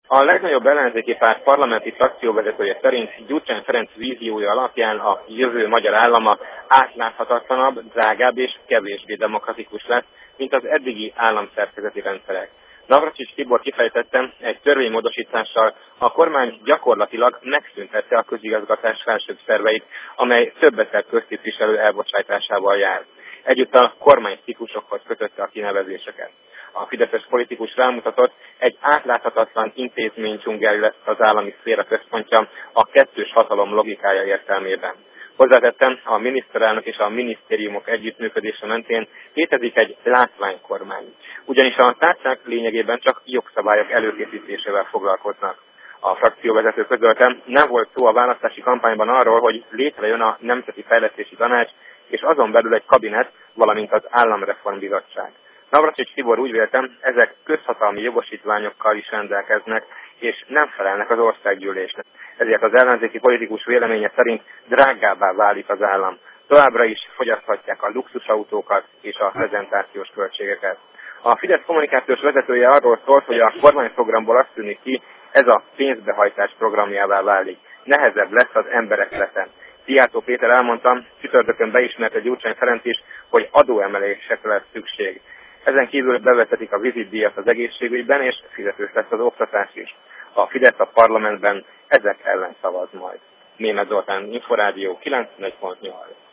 A legnagyobb ellenzéki párt parlamenti frakcióvezetője szerint Gyurcsány Ferenc víziója alapján a jövő magyar állama átláthatatlan, drágább és kevésbé demokratikus lesz, mint az eddigi államszerkezeti rendszerek. Navracsics Tibor kifejtette, egy törvénymódosítással a kormány gyakorlatilag megszüntette a közigazgatás felsőbb szerveit, amely több ezer köztisztviselő elbocsátásával jár. Egyúttal a kormányciklusokhoz kötötte a kinevezéseket. A fideszes politikus rámutatott, egy átláthatatlan intézménydzsungel lesz az állami szféra központja a kettős hatalom logikája értelmében. Hozzátettem, a miniszterelnök és a minisztériumok együttműködése mentén létezik egy látványkormány. Ugyanis a tárcák lényegében csak jogszabályok előkészítésével foglalkoznak. A frakcióvezető közölte, nem volt szó a választási kampányban arról, hogy létrejön a Nemzeti Fejlesztési Tanács, és azon belül egy kabinet, valamint az Államreformbizottság. Navracsics Tibor úgy véltem, ezek közhatalmi jogosítványokkal is rendelkeznek, és nem felelnek az országgyűlésnek. Ezért az ellenzéki politikus véleménye szerint drágábbá válik az állam. Továbbra is fogyaszthatják a luxusautókat és a prezentációs költségeket. A Fidesz kommunikációs vezetője arról szólt, hogy a kormányprogramból azt tűnik ki, ez a pénzbehajtás programjává válik. Nehezebb lesz az emberekleten. Szijjártó Péter elmondta, csütörtökön beismerte Gyurcsány Ferenc is, hogy adóemelésekre lesz szükség. Ezen kívül bevezetik a vizitdíjat az egészségügyben, és fizetős lesz az oktatás is. A Fidesz a parlamentben ezek ellen szavaz majd. Németh Zoltán, Inforádió 94.8.